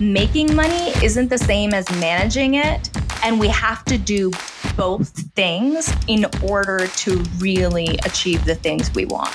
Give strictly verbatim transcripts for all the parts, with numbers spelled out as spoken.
making money isn't the same as managing it. And we have to do both things in order to really achieve the things we want.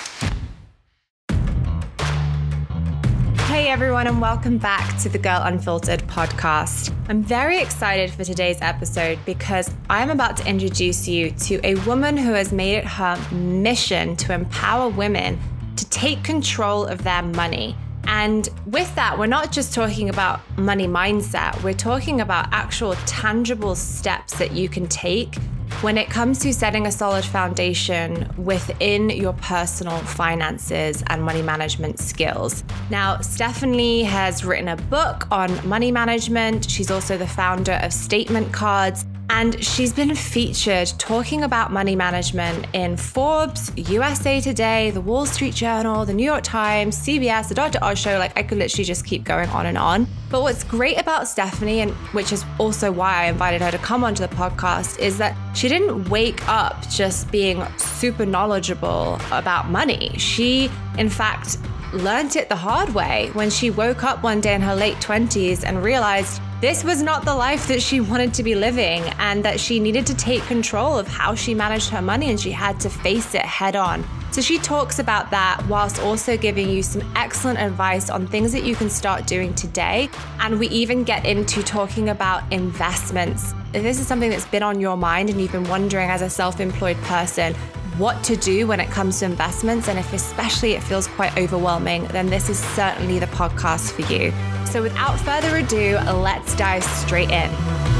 Hey everyone, and welcome back to the Girl Unfiltered podcast. I'm very excited for today's episode because I'm about to introduce you to a woman who has made it her mission to empower women to take control of their money. And with that, we're not just talking about money mindset, we're talking about actual tangible steps that you can take when it comes to setting a solid foundation within your personal finances and money management skills. Now, Stephanie has written a book on money management. She's also the founder of Statement Cards, and she's been featured talking about money management in Forbes, U S A Today, The Wall Street Journal, The New York Times, C B S, The Doctor Oz Show. Like, I could literally just keep going on and on. But what's great about Stephanie, and which is also why I invited her to come onto the podcast, is that she didn't wake up just being super knowledgeable about money. She, in fact, learned it the hard way when she woke up one day in her late twenties and realized this was not the life that she wanted to be living, and that she needed to take control of how she managed her money, and she had to face it head on. So she talks about that whilst also giving you some excellent advice on things that you can start doing today. And we even get into talking about investments. If this is something that's been on your mind and you've been wondering as a self-employed person what to do when it comes to investments, and if especially it feels quite overwhelming, then this is certainly the podcast for you. So without further ado, let's dive straight in.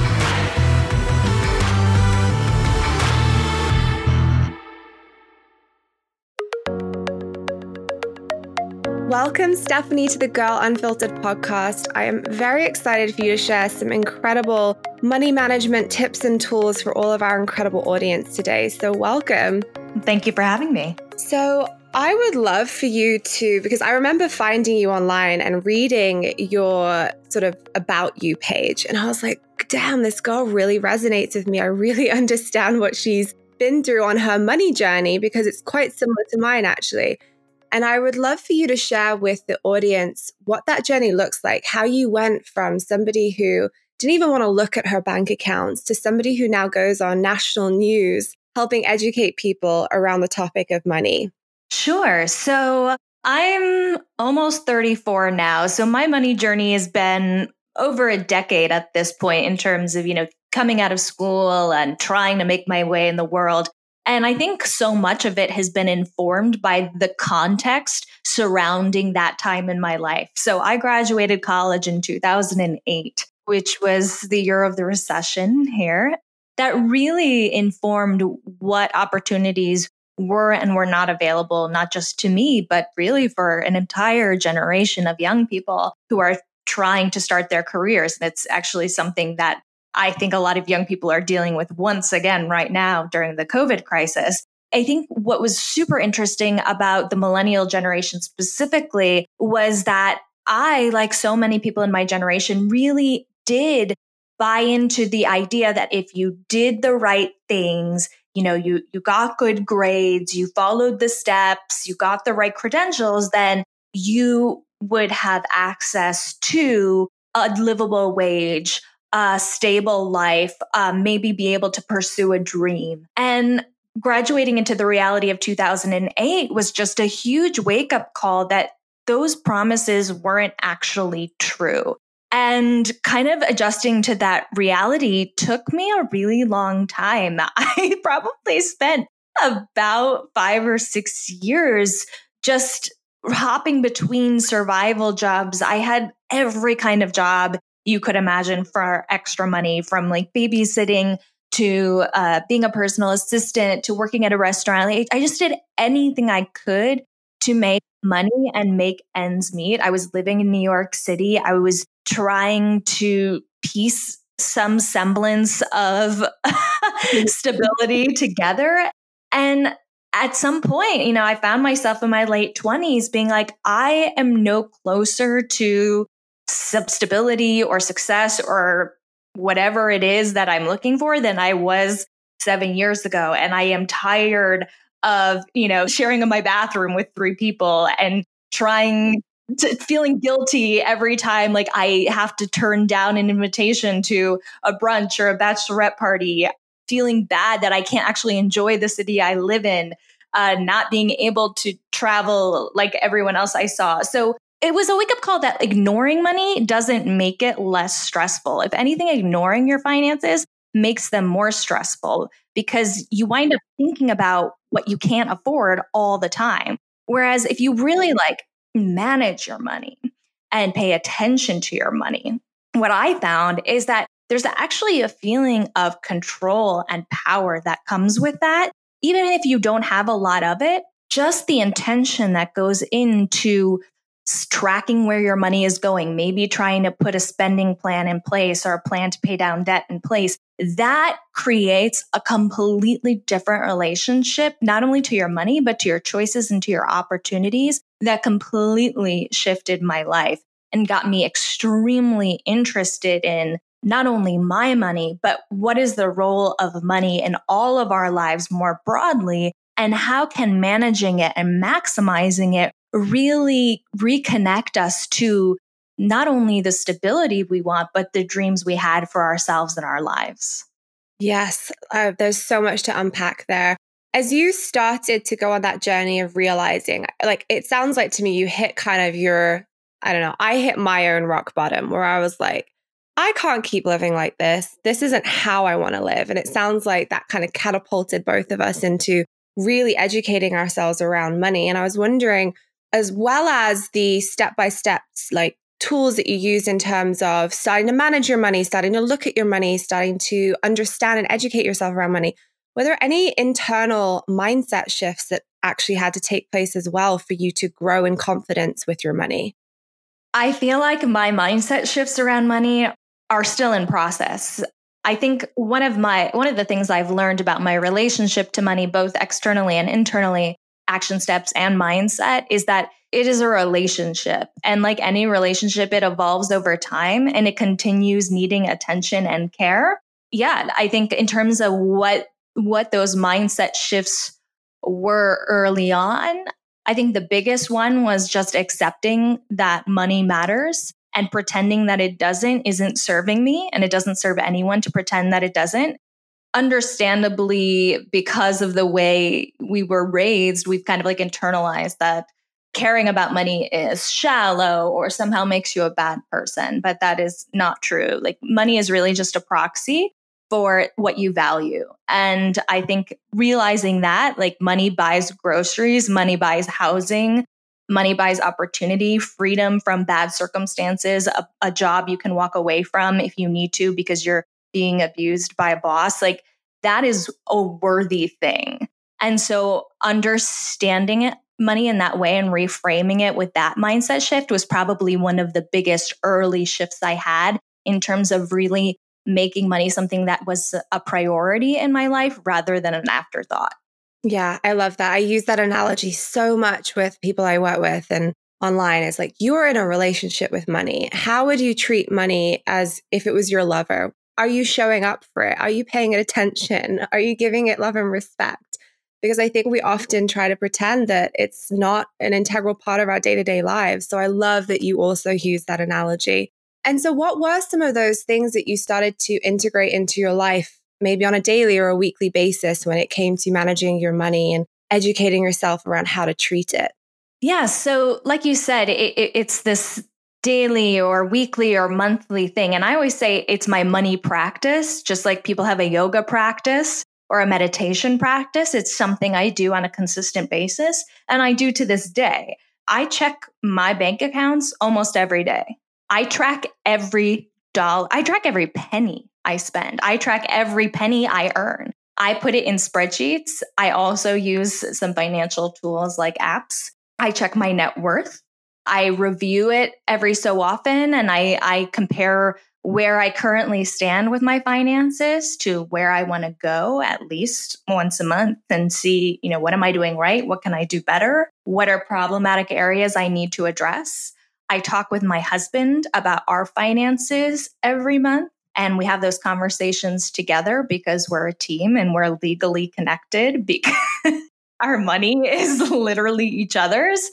Welcome, Stephanie, to the Girl Unfiltered podcast. I am very excited for you to share some incredible money management tips and tools for all of our incredible audience today. So welcome. Thank you for having me. So I would love for you to, because I remember finding you online and reading your sort of about you page. And I was like, damn, this girl really resonates with me. I really understand what she's been through on her money journey, because it's quite similar to mine, actually. And I would love for you to share with the audience what that journey looks like, how you went from somebody who didn't even want to look at her bank accounts to somebody who now goes on national news, helping educate people around the topic of money. Sure. So I'm almost thirty-four now. So my money journey has been over a decade at this point in terms of, you know, coming out of school and trying to make my way in the world. And I think so much of it has been informed by the context surrounding that time in my life. So I graduated college in two thousand eight, which was the year of the recession here. That really informed what opportunities were and were not available, not just to me, but really for an entire generation of young people who are trying to start their careers. And it's actually something that I think a lot of young people are dealing with once again right now during the COVID crisis. I think what was super interesting about the millennial generation specifically was that I, like so many people in my generation, really did buy into the idea that if you did the right things, you know, you, you got good grades, you followed the steps, you got the right credentials, then you would have access to a livable wage, a stable life, um, maybe be able to pursue a dream. And graduating into the reality of two thousand eight was just a huge wake-up call that those promises weren't actually true. And kind of adjusting to that reality took me a really long time. I probably spent about five or six years just hopping between survival jobs. I had every kind of job you could imagine for extra money, from like babysitting to uh, being a personal assistant to working at a restaurant. Like, I just did anything I could to make money and make ends meet. I was living in New York City. I was trying to piece some semblance of stability together. And at some point, you know, I found myself in my late twenties being like, I am no closer to stability or success or whatever it is that I'm looking for than I was seven years ago. And I am tired of, you know, sharing my bathroom with three people and trying t- feeling guilty every time like I have to turn down an invitation to a brunch or a bachelorette party, feeling bad that I can't actually enjoy the city I live in, uh, not being able to travel like everyone else I saw. So it was a wake up call that ignoring money doesn't make it less stressful. If anything, ignoring your finances makes them more stressful because you wind up thinking about what you can't afford all the time. Whereas if you really like manage your money and pay attention to your money, what I found is that there's actually a feeling of control and power that comes with that. Even if you don't have a lot of it, just the intention that goes into tracking where your money is going, maybe trying to put a spending plan in place or a plan to pay down debt in place, that creates a completely different relationship, not only to your money, but to your choices and to your opportunities that completely shifted my life and got me extremely interested in not only my money, but what is the role of money in all of our lives more broadly, and how can managing it and maximizing it really reconnect us to not only the stability we want, but the dreams we had for ourselves and our lives. Yes, uh, there's so much to unpack there. As you started to go on that journey of realizing, like, it sounds like to me, you hit kind of your, I don't know, I hit my own rock bottom where I was like, I can't keep living like this. This isn't how I want to live. And it sounds like that kind of catapulted both of us into really educating ourselves around money. And I was wondering, as well as the step-by-steps, like tools that you use in terms of starting to manage your money, starting to look at your money, starting to understand and educate yourself around money, were there any internal mindset shifts that actually had to take place as well for you to grow in confidence with your money? I feel like my mindset shifts around money are still in process. I think one of my one of the things I've learned about my relationship to money, both externally and internally, action steps and mindset, is that it is a relationship. And like any relationship, it evolves over time and it continues needing attention and care. Yeah, I think in terms of what what those mindset shifts were early on, I think the biggest one was just accepting that money matters and pretending that it doesn't isn't serving me, and it doesn't serve anyone to pretend that it doesn't. Understandably, because of the way we were raised, we've kind of like internalized that caring about money is shallow or somehow makes you a bad person. But that is not true. Like, money is really just a proxy for what you value. And I think realizing that, like, money buys groceries, money buys housing, money buys opportunity, freedom from bad circumstances, a, a job you can walk away from if you need to because you're being abused by a boss. Like, that is a worthy thing. And so understanding it, money in that way and reframing it with that mindset shift was probably one of the biggest early shifts I had in terms of really making money something that was a priority in my life rather than an afterthought. Yeah, I love that. I use that analogy so much with people I work with and online. It's like, you are in a relationship with money. How would you treat money as if it was your lover? Are you showing up for it? Are you paying it attention? Are you giving it love and respect? Because I think we often try to pretend that it's not an integral part of our day-to-day lives. So I love that you also use that analogy. And so what were some of those things that you started to integrate into your life, maybe on a daily or a weekly basis, when it came to managing your money and educating yourself around how to treat it? Yeah. So like you said, it, it, it's this daily or weekly or monthly thing. And I always say it's my money practice, just like people have a yoga practice or a meditation practice. It's something I do on a consistent basis. And I do to this day. I check my bank accounts almost every day. I track every dollar. I track every penny I spend. I track every penny I earn. I put it in spreadsheets. I also use some financial tools like apps. I check my net worth. I review it every so often, and I, I compare where I currently stand with my finances to where I want to go at least once a month and see, you know, what am I doing right? What can I do better? What are problematic areas I need to address? I talk with my husband about our finances every month, and we have those conversations together because we're a team and we're legally connected because our money is literally each other's.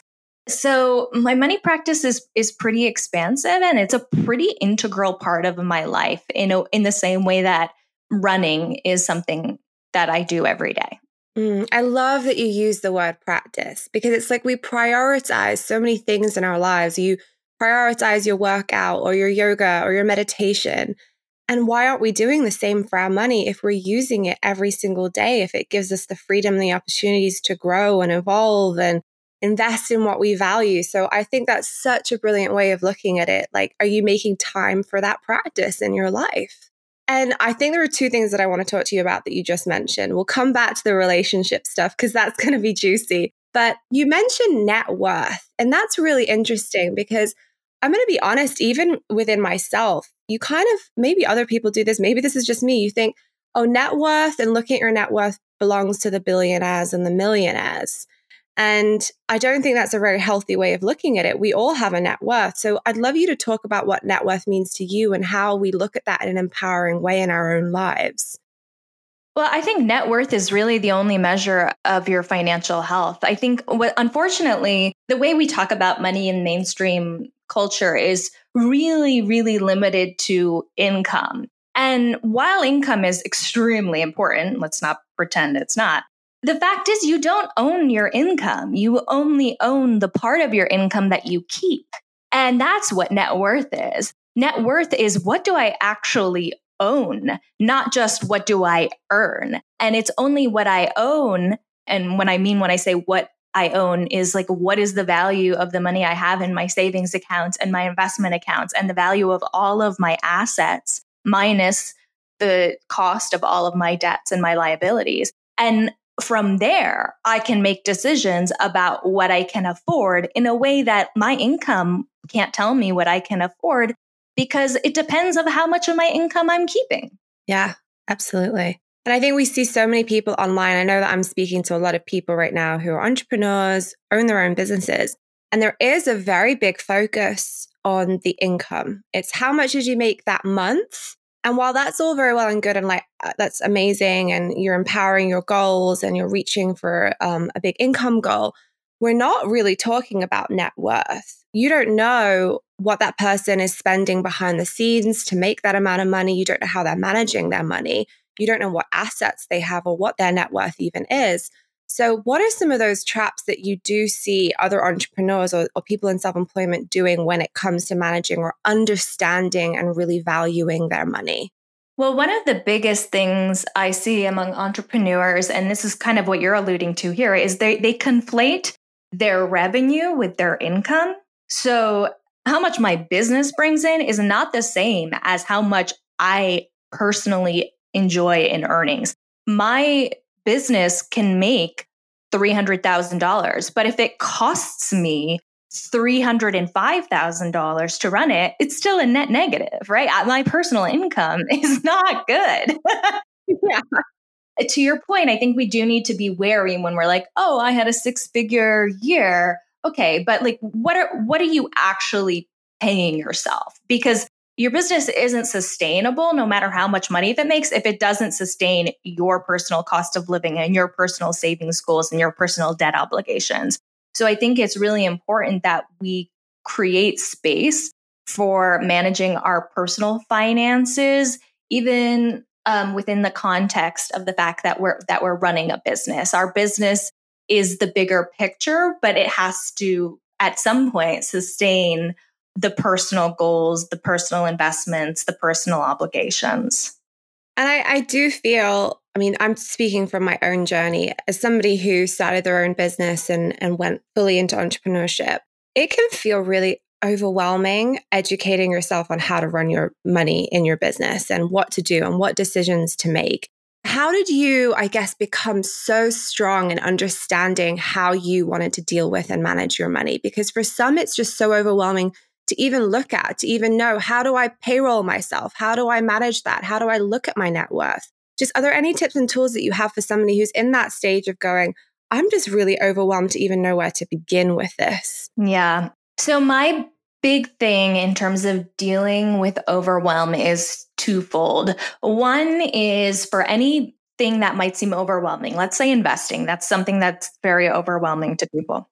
So my money practice is is pretty expansive, and it's a pretty integral part of my life in a, in the same way that running is something that I do every day. Mm, I love that you use the word practice, because it's like we prioritize so many things in our lives. You prioritize your workout or your yoga or your meditation. And why aren't we doing the same for our money if we're using it every single day, if it gives us the freedom and the opportunities to grow and evolve and invest in what we value? So I think that's such a brilliant way of looking at it. Like, are you making time for that practice in your life? And I think there are two things that I want to talk to you about that you just mentioned. We'll come back to the relationship stuff because that's going to be juicy. But you mentioned net worth, and that's really interesting because I'm going to be honest, even within myself, you kind of, maybe other people do this, maybe this is just me. You think, oh, net worth and looking at your net worth belongs to the billionaires and the millionaires. And I don't think that's a very healthy way of looking at it. We all have a net worth. So I'd love you to talk about what net worth means to you and how we look at that in an empowering way in our own lives. Well, I think net worth is really the only measure of your financial health. I think, what, unfortunately, the way we talk about money in mainstream culture is really, really limited to income. And while income is extremely important, let's not pretend it's not, the fact is you don't own your income. You only own the part of your income that you keep. And that's what net worth is. Net worth is, what do I actually own, not just what do I earn. And it's only what I own. And when I mean, when I say what I own, is like, what is the value of the money I have in my savings accounts and my investment accounts, and the value of all of my assets minus the cost of all of my debts and my liabilities. And from there, I can make decisions about what I can afford in a way that my income can't tell me what I can afford, because it depends on how much of my income I'm keeping. Yeah, absolutely. And I think we see so many people online. I know that I'm speaking to a lot of people right now who are entrepreneurs, own their own businesses. And there is a very big focus on the income. It's how much did you make that month? And while that's all very well and good, and like, that's amazing, and you're empowering your goals and you're reaching for um, a big income goal, we're not really talking about net worth. You don't know what that person is spending behind the scenes to make that amount of money. You don't know how they're managing their money. You don't know what assets they have or what their net worth even is. So what are some of those traps that you do see other entrepreneurs or, or people in self-employment doing when it comes to managing or understanding and really valuing their money? Well, one of the biggest things I see among entrepreneurs, and this is kind of what you're alluding to here, is they, they conflate their revenue with their income. So how much my business brings in is not the same as how much I personally enjoy in earnings. My business can make three hundred thousand dollars, but if it costs me three hundred five thousand dollars to run it, it's still a net negative, right? My personal income is not good. Yeah. To your point, I think we do need to be wary when we're like, oh, I had a six-figure year. Okay, but like, what are what are you actually paying yourself? Because your business isn't sustainable no matter how much money that makes if it doesn't sustain your personal cost of living and your personal savings goals and your personal debt obligations. So I think it's really important that we create space for managing our personal finances, even um, within the context of the fact that we're that we're running a business. Our business is the bigger picture, but it has to, at some point, sustain the personal goals, the personal investments, the personal obligations. And I, I do feel, I mean, I'm speaking from my own journey as somebody who started their own business and, and went fully into entrepreneurship. It can feel really overwhelming educating yourself on how to run your money in your business and what to do and what decisions to make. How did you, I guess, become so strong in understanding how you wanted to deal with and manage your money? Because for some, it's just so overwhelming to even look at, to even know, how do I payroll myself? How do I manage that? How do I look at my net worth? Just, are there any tips and tools that you have for somebody who's in that stage of going, I'm just really overwhelmed to even know where to begin with this? Yeah. So my big thing in terms of dealing with overwhelm is twofold. One is for anything that might seem overwhelming. Let's say investing. That's something that's very overwhelming to people.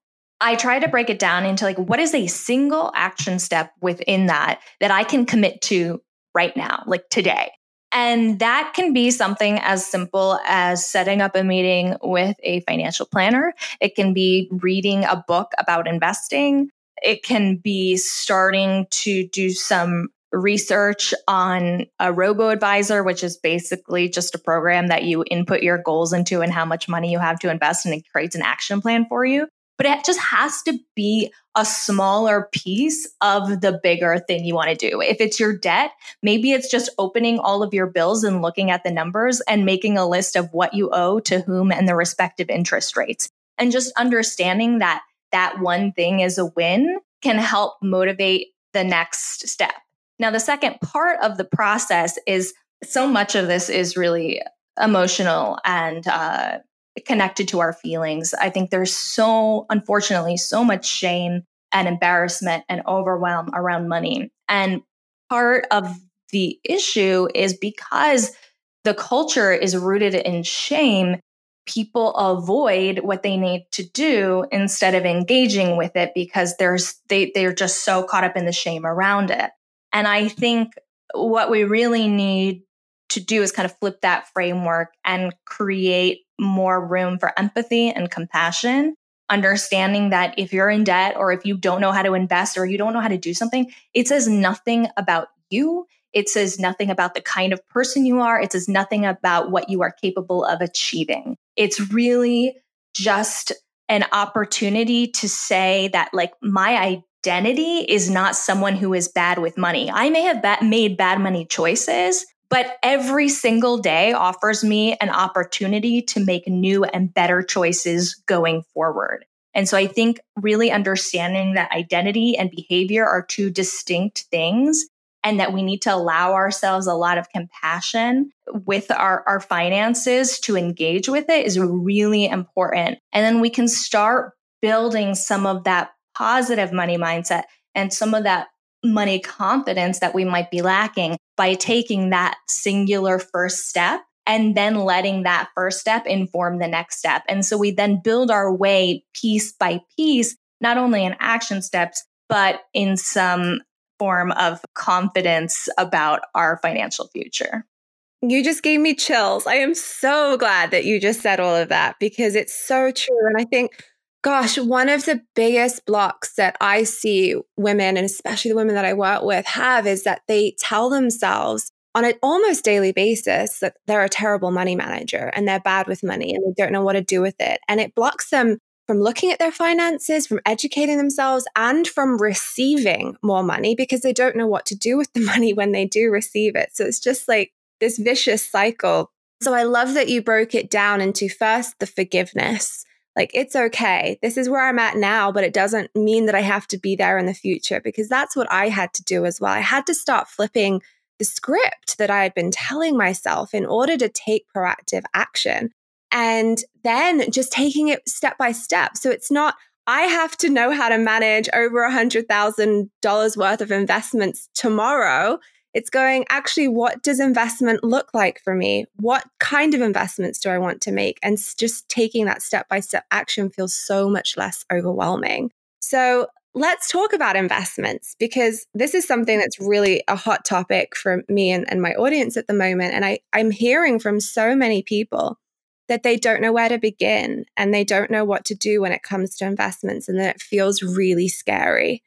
I try to break it down into like, what is a single action step within that that I can commit to right now, like today? And that can be something as simple as setting up a meeting with a financial planner. It can be reading a book about investing. It can be starting to do some research on a robo-advisor, which is basically just a program that you input your goals into and how much money you have to invest, and it creates an action plan for you. But it just has to be a smaller piece of the bigger thing you want to do. If it's your debt, maybe it's just opening all of your bills and looking at the numbers and making a list of what you owe to whom and the respective interest rates. And just understanding that that one thing is a win can help motivate the next step. Now, the second part of the process is so much of this is really emotional and uh, connected to our feelings. I think there's so, unfortunately, so much shame and embarrassment and overwhelm around money. And part of the issue is because the culture is rooted in shame, people avoid what they need to do instead of engaging with it because there's they they're just so caught up in the shame around it. And I think what we really need to do is kind of flip that framework and create more room for empathy and compassion, understanding that if you're in debt or if you don't know how to invest or you don't know how to do something, it says nothing about you. It says nothing about the kind of person you are. It says nothing about what you are capable of achieving. It's really just an opportunity to say that, like, my identity is not someone who is bad with money. I may have ba- made bad money choices, but every single day offers me an opportunity to make new and better choices going forward. And so I think really understanding that identity and behavior are two distinct things, and that we need to allow ourselves a lot of compassion with our, our finances to engage with it is really important. And then we can start building some of that positive money mindset and some of that money confidence that we might be lacking by taking that singular first step and then letting that first step inform the next step. And so we then build our way piece by piece, not only in action steps, but in some form of confidence about our financial future. You just gave me chills. I am so glad that you just said all of that because it's so true. And I think, gosh, one of the biggest blocks that I see women, and especially the women that I work with, have is that they tell themselves on an almost daily basis that they're a terrible money manager and they're bad with money and they don't know what to do with it. And it blocks them from looking at their finances, from educating themselves, and from receiving more money because they don't know what to do with the money when they do receive it. So it's just like this vicious cycle. So I love that you broke it down into first the forgiveness. Like, it's okay. This is where I'm at now, but it doesn't mean that I have to be there in the future, because that's what I had to do as well. I had to start flipping the script that I had been telling myself in order to take proactive action. And then just taking it step by step. So it's not, I have to know how to manage over one hundred thousand dollars worth of investments tomorrow. It's going, actually, what does investment look like for me? What kind of investments do I want to make? And just taking that step by step action feels so much less overwhelming. So let's talk about investments, because this is something that's really a hot topic for me and, and my audience at the moment. And I, I'm hearing from so many people that they don't know where to begin and they don't know what to do when it comes to investments, and that it feels really scary.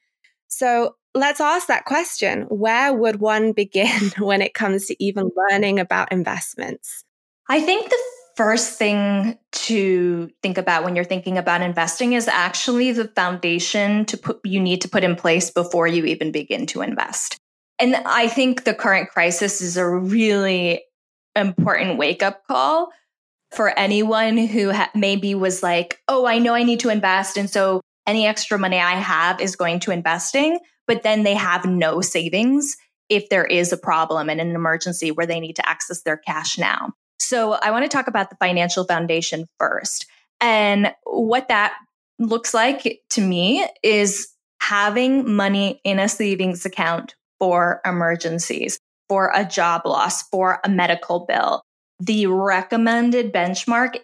So let's ask that question. Where would one begin when it comes to even learning about investments? I think the first thing to think about when you're thinking about investing is actually the foundation to put you need to put in place before you even begin to invest. And I think the current crisis is a really important wake-up call for anyone who ha- maybe was like, oh, I know I need to invest, and so any extra money I have is going to investing, but then they have no savings if there is a problem and an emergency where they need to access their cash now. So I want to talk about the financial foundation first. And what that looks like to me is having money in a savings account for emergencies, for a job loss, for a medical bill. The recommended benchmark is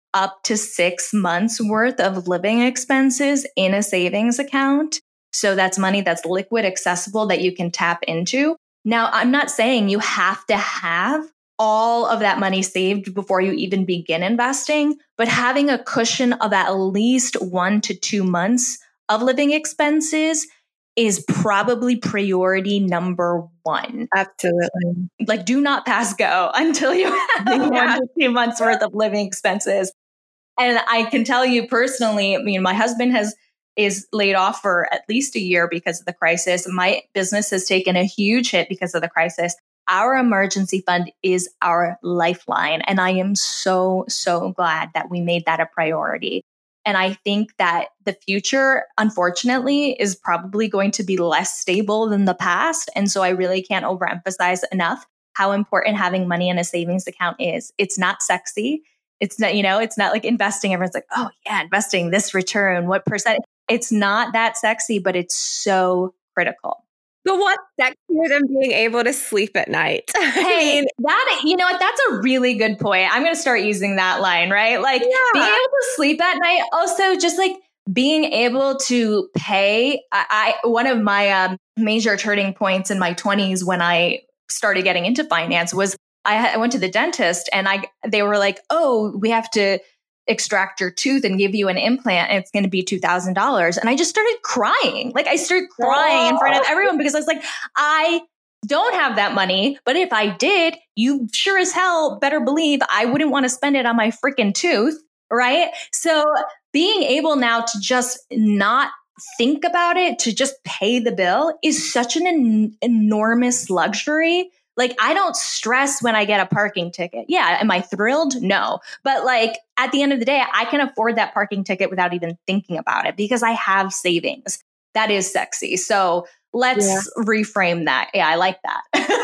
up to six months worth of living expenses in a savings account. So that's money that's liquid, accessible, that you can tap into. Now, I'm not saying you have to have all of that money saved before you even begin investing, but having a cushion of at least one to two months of living expenses is probably priority number one. Absolutely. Like, do not pass go until you have yeah. one to two months worth of living expenses. And I can tell you personally, I mean, my husband has is laid off for at least a year because of the crisis. My business has taken a huge hit because of the crisis. Our emergency fund is our lifeline. And I am so, so glad that we made that a priority. And I think that the future, unfortunately, is probably going to be less stable than the past. And so I really can't overemphasize enough how important having money in a savings account is. It's not sexy. It's not, you know, it's not like investing. Everyone's like, oh yeah, investing, this return, what percent? It's not that sexy, but it's so critical. But what's sexier than being able to sleep at night? Hey, I mean, that, you know what? That's a really good point. I'm going to start using that line, right? Like yeah. being able to sleep at night. Also, just like being able to pay. I, I one of my um, major turning points in my twenties when I started getting into finance was I, I went to the dentist and I they were like, oh, we have to extract your tooth and give you an implant and it's going to be two thousand dollars. And I just started crying. Like I started crying in front of everyone because I was like, I don't have that money. But if I did, you sure as hell better believe I wouldn't want to spend it on my freaking tooth. Right. So being able now to just not think about it, to just pay the bill is such an en- enormous luxury. Like, I don't stress when I get a parking ticket. Yeah. Am I thrilled? No. But like at the end of the day, I can afford that parking ticket without even thinking about it because I have savings. That is sexy. So let's yeah. reframe that. Yeah, I like that.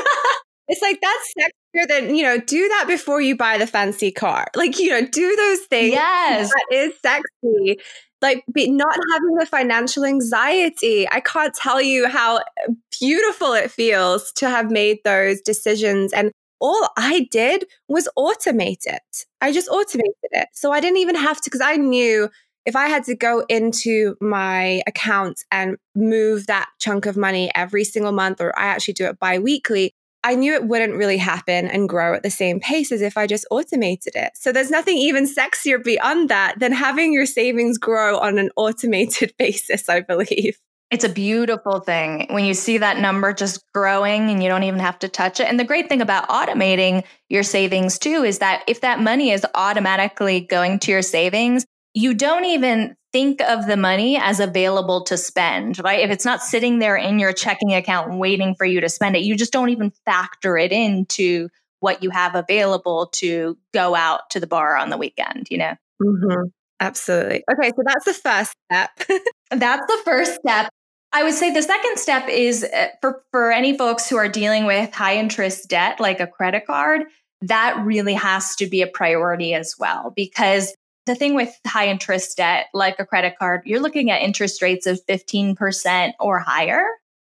It's like, that's sexier than, you know, do that before you buy the fancy car. Like, you know, do those things. Yes. That is sexy. Like be, not having the financial anxiety. I can't tell you how beautiful it feels to have made those decisions. And all I did was automate it. I just automated it. So I didn't even have to, because I knew if I had to go into my account and move that chunk of money every single month, or I actually do it bi-weekly, I knew it wouldn't really happen and grow at the same pace as if I just automated it. So there's nothing even sexier beyond that than having your savings grow on an automated basis, I believe. It's a beautiful thing when you see that number just growing and you don't even have to touch it. And the great thing about automating your savings too is that if that money is automatically going to your savings, you don't even think of the money as available to spend, right? If it's not sitting there in your checking account waiting for you to spend it, you just don't even factor it into what you have available to go out to the bar on the weekend, you know? Mm-hmm. Absolutely. Okay, so that's the first step. That's the first step. I would say the second step is for, for any folks who are dealing with high interest debt, like a credit card, that really has to be a priority as well, because the thing with high interest debt, like a credit card, you're looking at interest rates of fifteen percent or higher.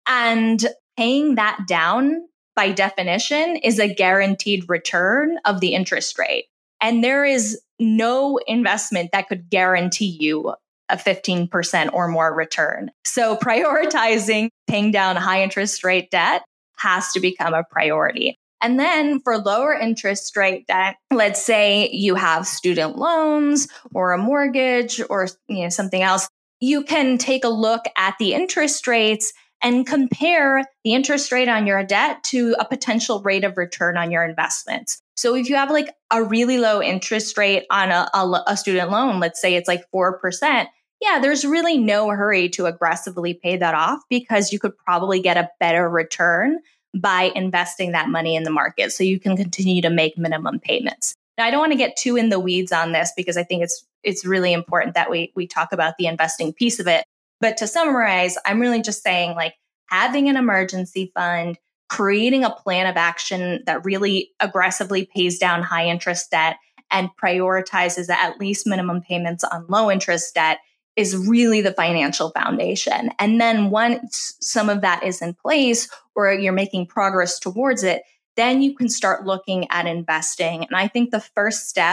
And paying that down by definition is a guaranteed return of the interest rate. And there is no investment that could guarantee you a fifteen percent or more return. So prioritizing paying down high interest rate debt has to become a priority. And then for lower interest rate debt, let's say you have student loans or a mortgage or you know something else, you can take a look at the interest rates and compare the interest rate on your debt to a potential rate of return on your investments. So if you have like a really low interest rate on a, a, a student loan, let's say it's like four percent, yeah, there's really no hurry to aggressively pay that off because you could probably get a better return by investing that money in the market. So you can continue to make minimum payments. Now, I don't want to get too in the weeds on this because I think it's it's really important that we we talk about the investing piece of it. But to summarize, I'm really just saying like having an emergency fund, creating a plan of action that really aggressively pays down high interest debt and prioritizes at least minimum payments on low interest debt is really the financial foundation. And then once some of that is in place or you're making progress towards it, then you can start looking at investing. And I think the first step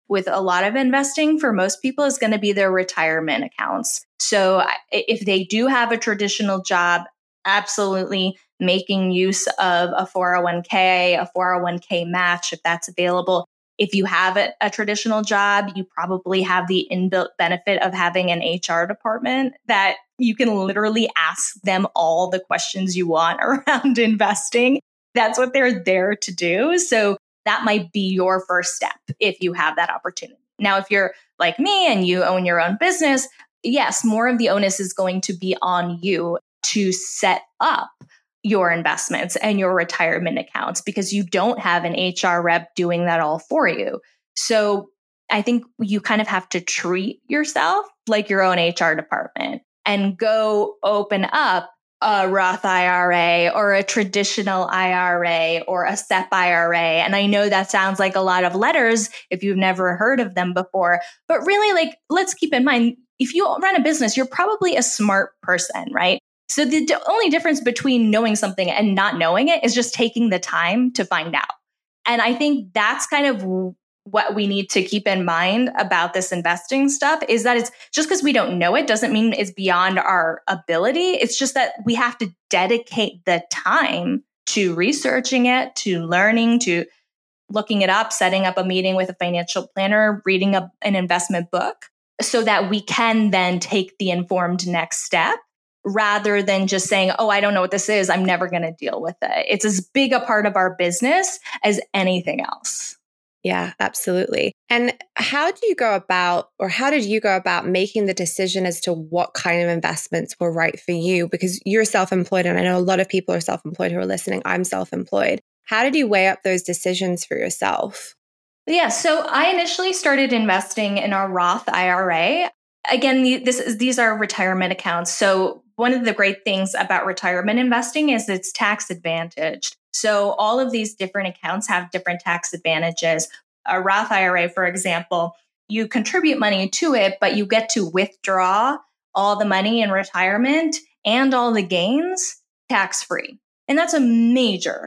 with a lot of investing for most people is going to be their retirement accounts. So if they do have a traditional job, absolutely making use of a four oh one k, a four oh one k match, if that's available. If you have a, a traditional job, you probably have the inbuilt benefit of having an H R department that you can literally ask them all the questions you want around investing. That's what they're there to do. So that might be your first step if you have that opportunity. Now, if you're like me and you own your own business, yes, more of the onus is going to be on you to set up your investments and your retirement accounts because you don't have an H R rep doing that all for you. So I think you kind of have to treat yourself like your own H R department and go open up a Roth I R A or a traditional I R A or a S E P I R A. And I know that sounds like a lot of letters if you've never heard of them before, but really, like, let's keep in mind, if you run a business, you're probably a smart person, right? So the d- only difference between knowing something and not knowing it is just taking the time to find out. And I think that's kind of w- what we need to keep in mind about this investing stuff is that it's just because we don't know it doesn't mean it's beyond our ability. It's just that we have to dedicate the time to researching it, to learning, to looking it up, setting up a meeting with a financial planner, reading a, an investment book so that we can then take the informed next step rather than just saying, oh, I don't know what this is. I'm never going to deal with it. It's as big a part of our business as anything else. Yeah, absolutely. And how do you go about, or how did you go about making the decision as to what kind of investments were right for you? Because you're self-employed, and I know a lot of people are self-employed who are listening. I'm self-employed. How did you weigh up those decisions for yourself? Yeah, so I initially started investing in our Roth I R A. Again, this is, these are retirement accounts. So one of the great things about retirement investing is it's tax advantaged. So all of these different accounts have different tax advantages. A Roth I R A, for example, you contribute money to it, but you get to withdraw all the money in retirement and all the gains tax-free. And that's a major,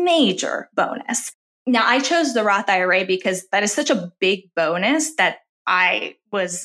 major bonus. Now, I chose the Roth I R A because that is such a big bonus that I was,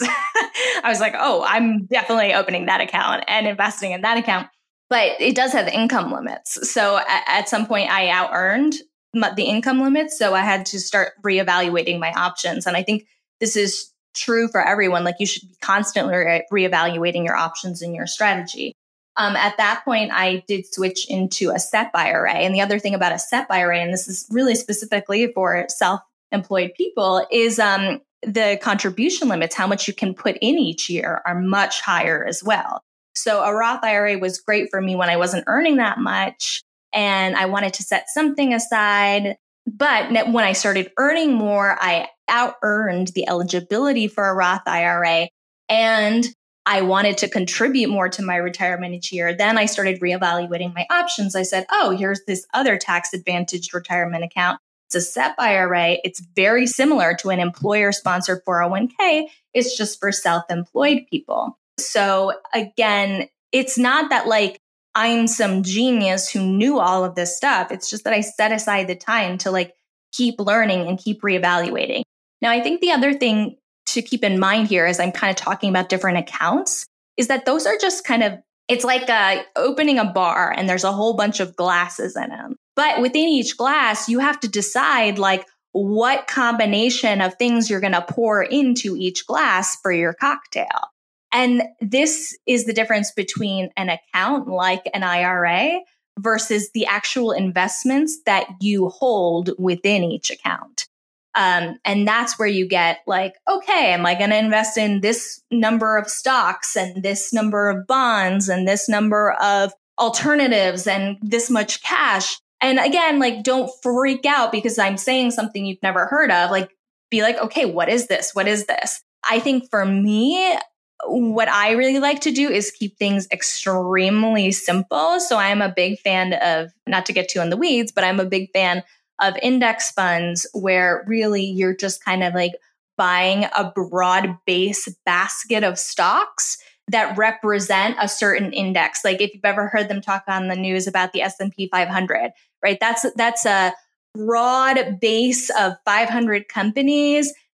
I was like, oh, I'm definitely opening that account and investing in that account. But it does have income limits. So at, at some point, I out-earned the income limits. So I had to start reevaluating my options. And I think this is true for everyone. Like, you should be constantly re- reevaluating your options and your strategy. Um, at that point, I did switch into a S E P I R A. And the other thing about a S E P I R A, and this is really specifically for self-employed people, is um, the contribution limits, how much you can put in each year, are much higher as well. So a Roth I R A was great for me when I wasn't earning that much and I wanted to set something aside. But when I started earning more, I out-earned the eligibility for a Roth I R A. And I wanted to contribute more to my retirement each year. Then I started reevaluating my options. I said, oh, here's this other tax-advantaged retirement account. It's a S E P I R A. It's very similar to an employer-sponsored four oh one k. It's just for self-employed people. So again, it's not that like I'm some genius who knew all of this stuff. It's just that I set aside the time to like keep learning and keep reevaluating. Now, I think the other thing to keep in mind here as I'm kind of talking about different accounts is that those are just kind of, it's like uh, opening a bar and there's a whole bunch of glasses in them. But within each glass, you have to decide like what combination of things you're going to pour into each glass for your cocktail. And this is the difference between an account like an I R A versus the actual investments that you hold within each account. Um, and that's where you get like, okay, am I going to invest in this number of stocks and this number of bonds and this number of alternatives and this much cash? And again, like, don't freak out because I'm saying something you've never heard of. Like, be like, okay, what is this? What is this? I think for me, what I really like to do is keep things extremely simple. So I'm a big fan of, not to get too in the weeds, but I'm a big fan of index funds where really you're just kind of like buying a broad base basket of stocks that represent a certain index. Like if you've ever heard them talk on the news about the S and P five hundred, right? That's that's a broad base of five hundred companies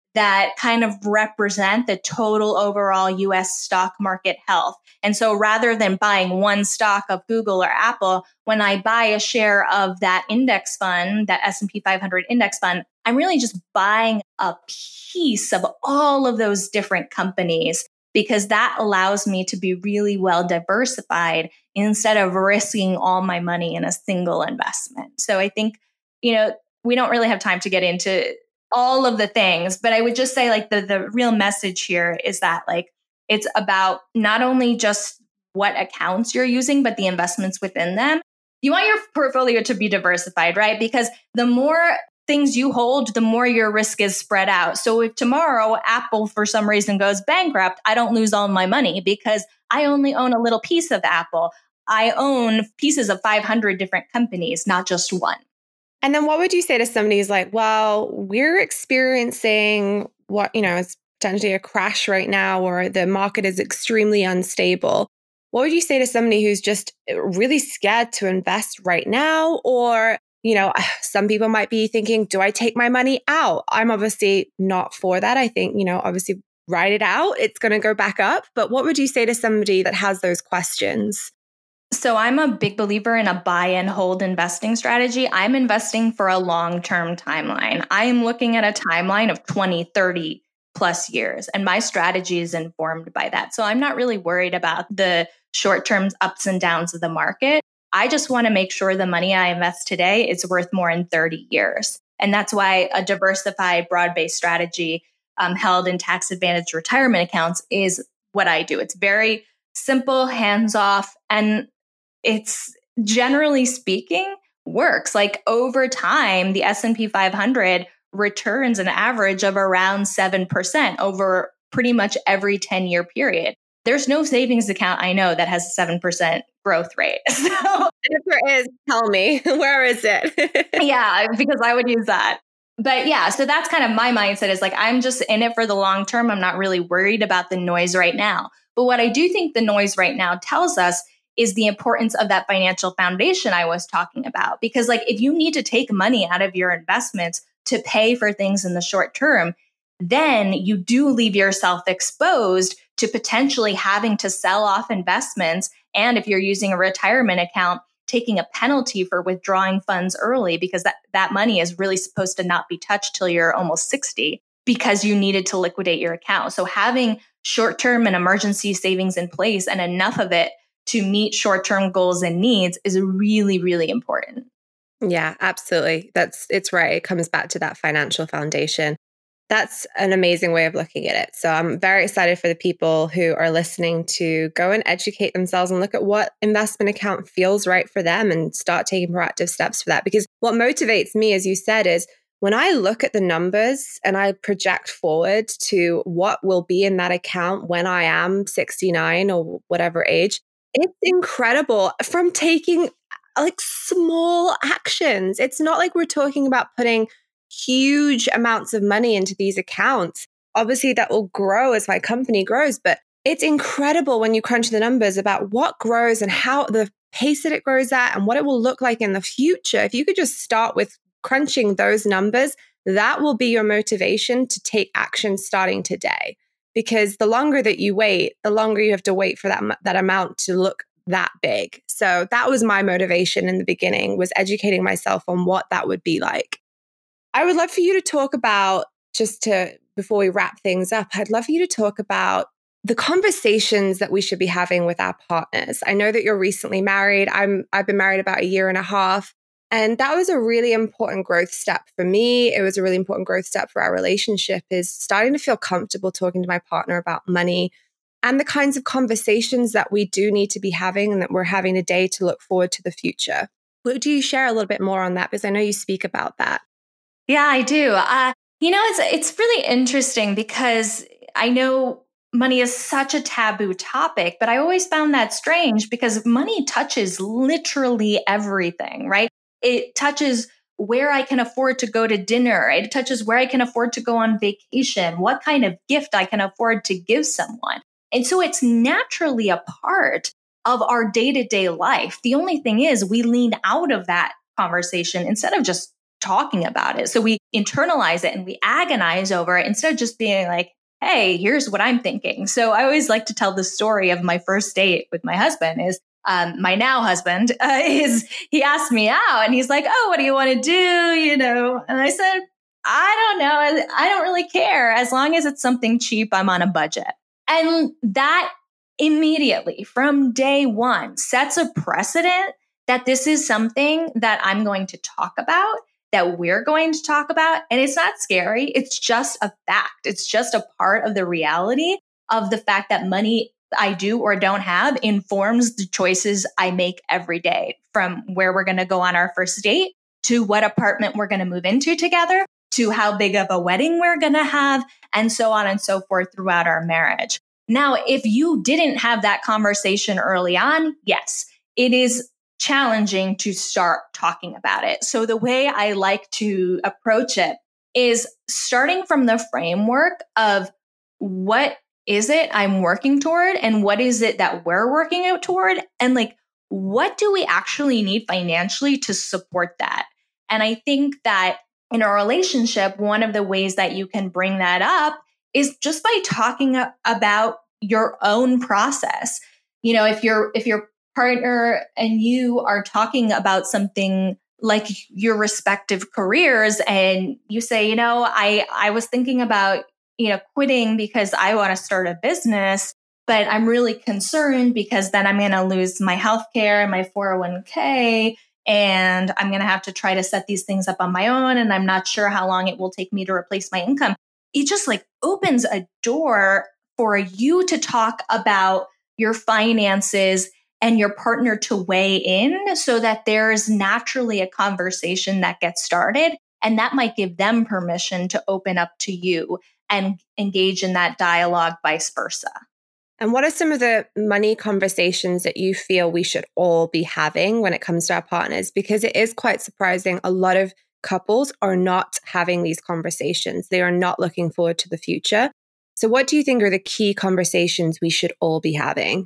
that kind of represent the total overall U S stock market health. And so rather than buying one stock of Google or Apple, when I buy a share of that index fund, that S and P five hundred index fund, I'm really just buying a piece of all of those different companies, because that allows me to be really well diversified instead of risking all my money in a single investment. So I think, you know, we don't really have time to get into all of the things, but I would just say like the, the real message here is that like, it's about not only just what accounts you're using, but the investments within them. You want your portfolio to be diversified, right? Because the more things you hold, the more your risk is spread out. So if tomorrow Apple for some reason goes bankrupt, I don't lose all my money because I only own a little piece of Apple. I own pieces of five hundred different companies, not just one. And then what would you say to somebody who's like, well, we're experiencing what, you know, is potentially a crash right now, or the market is extremely unstable. What would you say to somebody who's just really scared to invest right now? Or, you know, some people might be thinking, do I take my money out? I'm obviously not for that. I think, you know, obviously ride it out. It's going to go back up. But what would you say to somebody that has those questions? So I'm a big believer in a buy and hold investing strategy. I'm investing for a long-term timeline. I am looking at a timeline of twenty, thirty plus years, and my strategy is informed by that. So I'm not really worried about the short-term ups and downs of the market. I just want to make sure the money I invest today is worth more in thirty years. And that's why a diversified, broad-based strategy um, held in tax-advantaged retirement accounts is what I do. It's very simple, hands-off, and it's generally speaking works. Like over time, the S and P five hundred returns an average of around seven percent over pretty much every ten-year period. There's no savings account I know that has a seven percent growth rate. So, and if there is, tell me, where is it? Yeah, because I would use that. But yeah, so that's kind of my mindset is like, I'm just in it for the long term. I'm not really worried about the noise right now. But what I do think the noise right now tells us is the importance of that financial foundation I was talking about. Because like, if you need to take money out of your investments to pay for things in the short term, then you do leave yourself exposed to potentially having to sell off investments. And if you're using a retirement account, taking a penalty for withdrawing funds early, because that, that money is really supposed to not be touched till you're almost sixty because you needed to liquidate your account. So having short-term and emergency savings in place and enough of it to meet short-term goals and needs is really, really important. Yeah, absolutely. That's it's right. It comes back to that financial foundation. That's an amazing way of looking at it. So I'm very excited for the people who are listening to go and educate themselves and look at what investment account feels right for them and start taking proactive steps for that. Because what motivates me, as you said, is when I look at the numbers and I project forward to what will be in that account when I am sixty-nine or whatever age, it's incredible from taking like small actions. It's not like we're talking about putting huge amounts of money into these accounts. Obviously, that will grow as my company grows, but it's incredible when you crunch the numbers about what grows and how the pace that it grows at and what it will look like in the future. If you could just start with crunching those numbers, that will be your motivation to take action starting today. Because the longer that you wait, the longer you have to wait for that, that amount to look that big. So that was my motivation in the beginning, was educating myself on what that would be like. I would love for you to talk about, just to, before we wrap things up, I'd love for you to talk about the conversations that we should be having with our partners. I know that you're recently married. I'm, I've been married about a year and a half. And that was a really important growth step for me. It was a really important growth step for our relationship, is starting to feel comfortable talking to my partner about money and the kinds of conversations that we do need to be having and that we're having today to look forward to the future. Would you share a little bit more on that? Because I know you speak about that. Yeah, I do. Uh, you know, it's it's really interesting because I know money is such a taboo topic, but I always found that strange because money touches literally everything, right? It touches where I can afford to go to dinner. It touches where I can afford to go on vacation, what kind of gift I can afford to give someone. And so it's naturally a part of our day-to-day life. The only thing is we lean out of that conversation instead of just talking about it. So we internalize it and we agonize over it instead of just being like, hey, here's what I'm thinking. So I always like to tell the story of my first date with my husband is um, my now husband uh, is he asked me out and he's like, oh, what do you want to do? You know, and I said, I don't know. I, I don't really care. As long as it's something cheap, I'm on a budget. And that immediately from day one sets a precedent that this is something that I'm going to talk about, that we're going to talk about. And it's not scary. It's just a fact. It's just a part of the reality of the fact that money I do or don't have informs the choices I make every day, from where we're going to go on our first date to what apartment we're going to move into together, to how big of a wedding we're going to have, and so on and so forth throughout our marriage. Now, if you didn't have that conversation early on, yes, it is challenging to start talking about it. So the way I like to approach it is starting from the framework of what is it I'm working toward and what is it that we're working out toward? And like, what do we actually need financially to support that? And I think that in a relationship, one of the ways that you can bring that up is just by talking about your own process. You know, if your if your partner and you are talking about something like your respective careers and you say, you know, I I was thinking about, you know, quitting because I want to start a business, but I'm really concerned because then I'm going to lose my healthcare and my four oh one k. And I'm going to have to try to set these things up on my own. And I'm not sure how long it will take me to replace my income. It just like opens a door for you to talk about your finances and your partner to weigh in so that there's naturally a conversation that gets started. And that might give them permission to open up to you and engage in that dialogue, vice versa. And what are some of the money conversations that you feel we should all be having when it comes to our partners? Because it is quite surprising. A lot of couples are not having these conversations. They are not looking forward to the future. So what do you think are the key conversations we should all be having?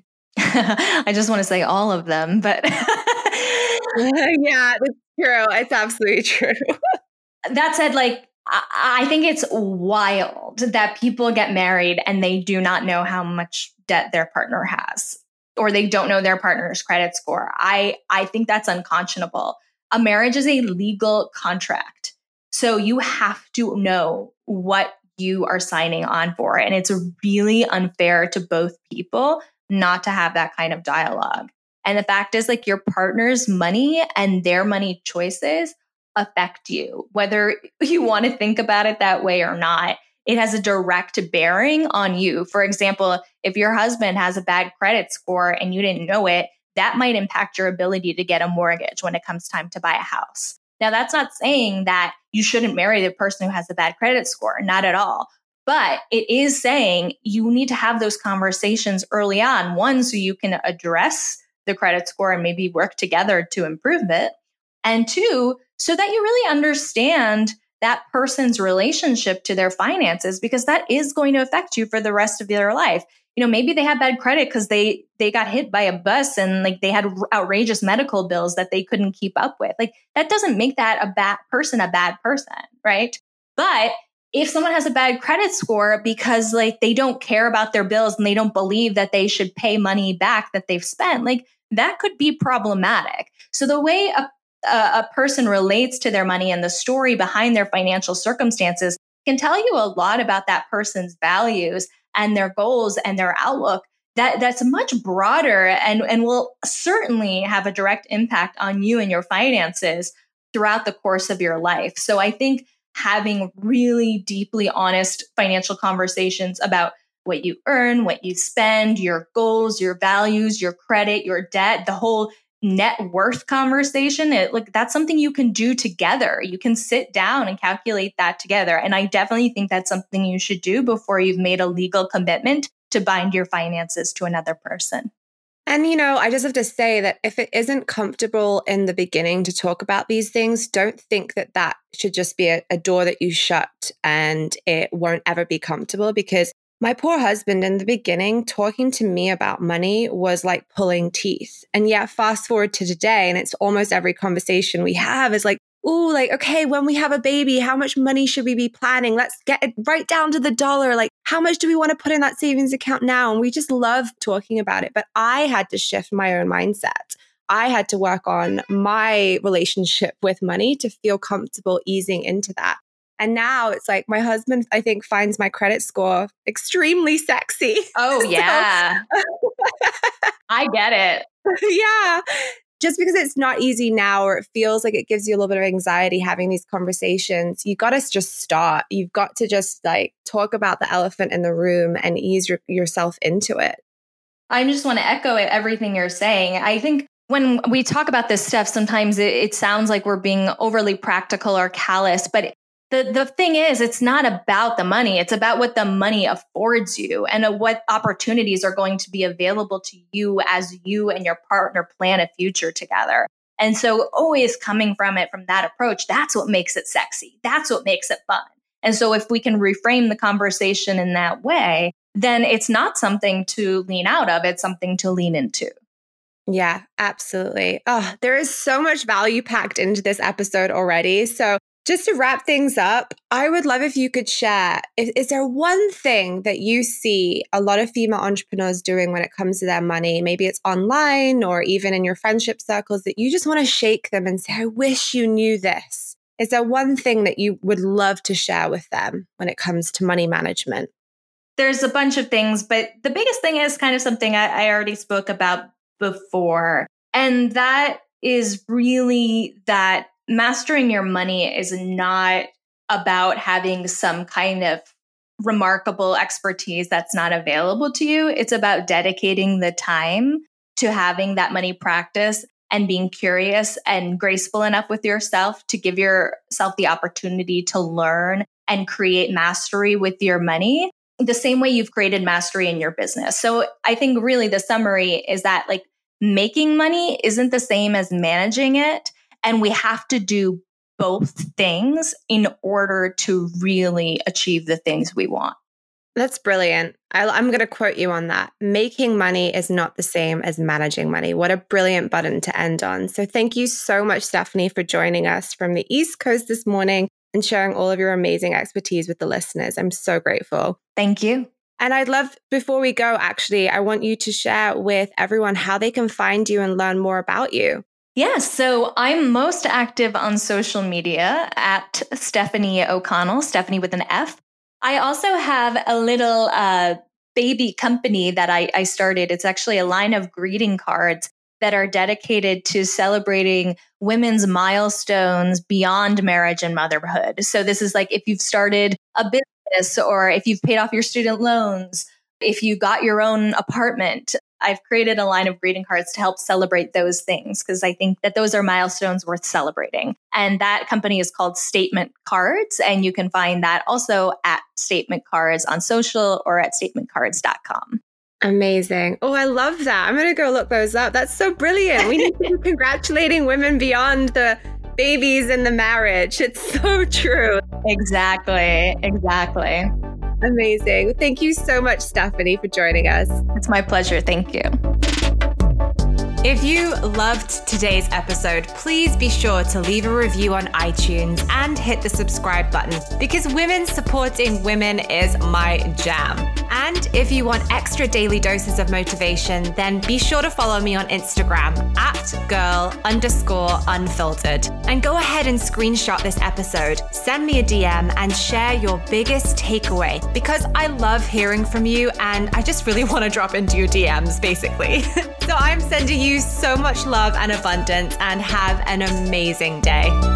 I just want to say all of them, but yeah, that's true. It's absolutely true. That said, like, I think it's wild that people get married and they do not know how much debt their partner has, or they don't know their partner's credit score. I, I think that's unconscionable. A marriage is a legal contract. So you have to know what you are signing on for. And it's really unfair to both people not to have that kind of dialogue. And the fact is, like, your partner's money and their money choices affect you, whether you want to think about it that way or not. It has a direct bearing on you. For example, if your husband has a bad credit score and you didn't know it, that might impact your ability to get a mortgage when it comes time to buy a house. Now, that's not saying that you shouldn't marry the person who has a bad credit score, not at all. But it is saying you need to have those conversations early on. One, so you can address the credit score and maybe work together to improve it. And two, so that you really understand that person's relationship to their finances, because that is going to affect you for the rest of their life. You know, maybe they have bad credit because they they got hit by a bus and like they had outrageous medical bills that they couldn't keep up with. Like, that doesn't make that a bad person a bad person, right? But if someone has a bad credit score because like they don't care about their bills and they don't believe that they should pay money back that they've spent, like that could be problematic. So the way a a person relates to their money and the story behind their financial circumstances can tell you a lot about that person's values and their goals and their outlook. That that's much broader and, and will certainly have a direct impact on you and your finances throughout the course of your life. So I think having really deeply honest financial conversations about what you earn, what you spend, your goals, your values, your credit, your debt, the whole net worth conversation, it, like that's something you can do together. You can sit down and calculate that together. And I definitely think that's something you should do before you've made a legal commitment to bind your finances to another person. And, you know, I just have to say that if it isn't comfortable in the beginning to talk about these things, don't think that that should just be a, a door that you shut and it won't ever be comfortable. Because my poor husband in the beginning, talking to me about money was like pulling teeth. And yet fast forward to today, and it's almost every conversation we have is like, ooh, like, okay, when we have a baby, how much money should we be planning? Let's get it right down to the dollar. Like, how much do we want to put in that savings account now? And we just love talking about it. But I had to shift my own mindset. I had to work on my relationship with money to feel comfortable easing into that. And now it's like my husband, I think, finds my credit score extremely sexy. Oh, yeah. I get it. Yeah. Just because it's not easy now, or it feels like it gives you a little bit of anxiety having these conversations, you got to just start. You've got to just like talk about the elephant in the room and ease your, yourself into it. I just want to echo it, everything you're saying. I think when we talk about this stuff, sometimes it, it sounds like we're being overly practical or callous, but The the thing is, it's not about the money. It's about what the money affords you and what opportunities are going to be available to you as you and your partner plan a future together. And so always coming from it from that approach, that's what makes it sexy. That's what makes it fun. And so if we can reframe the conversation in that way, then it's not something to lean out of. It's something to lean into. Yeah, absolutely. Oh, there is so much value packed into this episode already. So just to wrap things up, I would love if you could share, is, is there one thing that you see a lot of female entrepreneurs doing when it comes to their money? Maybe it's online or even in your friendship circles that you just want to shake them and say, I wish you knew this. Is there one thing that you would love to share with them when it comes to money management? There's a bunch of things, but the biggest thing is kind of something I, I already spoke about before. And that is really that mastering your money is not about having some kind of remarkable expertise that's not available to you. It's about dedicating the time to having that money practice and being curious and graceful enough with yourself to give yourself the opportunity to learn and create mastery with your money the same way you've created mastery in your business. So I think really the summary is that like making money isn't the same as managing it. And we have to do both things in order to really achieve the things we want. That's brilliant. I, I'm going to quote you on that. Making money is not the same as managing money. What a brilliant button to end on. So thank you so much, Stephanie, for joining us from the East Coast this morning and sharing all of your amazing expertise with the listeners. I'm so grateful. Thank you. And I'd love, before we go, actually, I want you to share with everyone how they can find you and learn more about you. Yes. So I'm most active on social media at Stephanie O'Connell, Stephanie with an F. I also have a little uh, baby company that I, I started. It's actually a line of greeting cards that are dedicated to celebrating women's milestones beyond marriage and motherhood. So this is like if you've started a business or if you've paid off your student loans, if you got your own apartment. I've created a line of greeting cards to help celebrate those things because I think that those are milestones worth celebrating. And that company is called Statement Cards. And you can find that also at Statement Cards on social or at statement cards dot com. Amazing. Oh, I love that. I'm going to go look those up. That's so brilliant. We need to be congratulating women beyond the babies and the marriage. It's so true. Exactly. Exactly. Amazing. Thank you so much, Stephanie, for joining us. It's my pleasure. Thank you. If you loved today's episode, please be sure to leave a review on iTunes and hit the subscribe button because women supporting women is my jam. And if you want extra daily doses of motivation, then be sure to follow me on Instagram at girl underscore unfiltered. And go ahead and screenshot this episode, send me a D M and share your biggest takeaway because I love hearing from you and I just really want to drop into your D Ms basically. So I'm sending you so much love and abundance and have an amazing day.